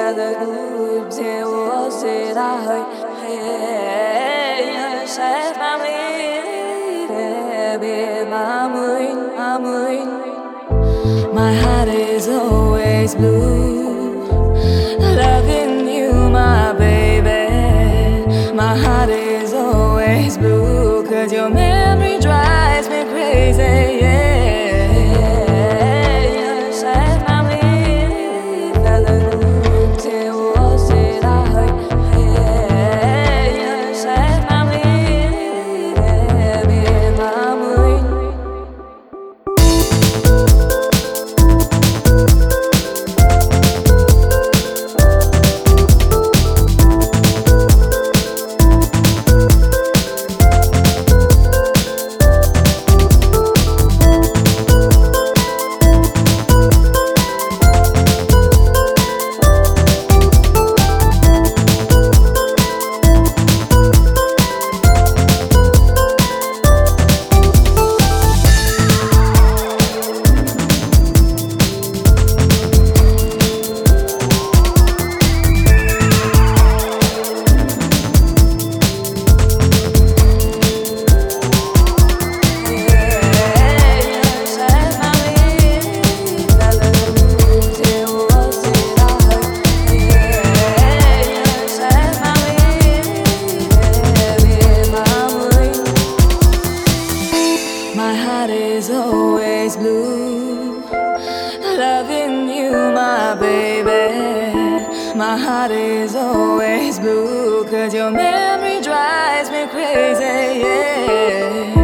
the group, say what's it I heard. Hey, say my heart is always blue, loving you, my baby. My heart is always blue, 'cause your memory drives me crazy, yeah. My heart is always blue, loving you, my baby. My heart is always blue, 'cause your memory drives me crazy, yeah.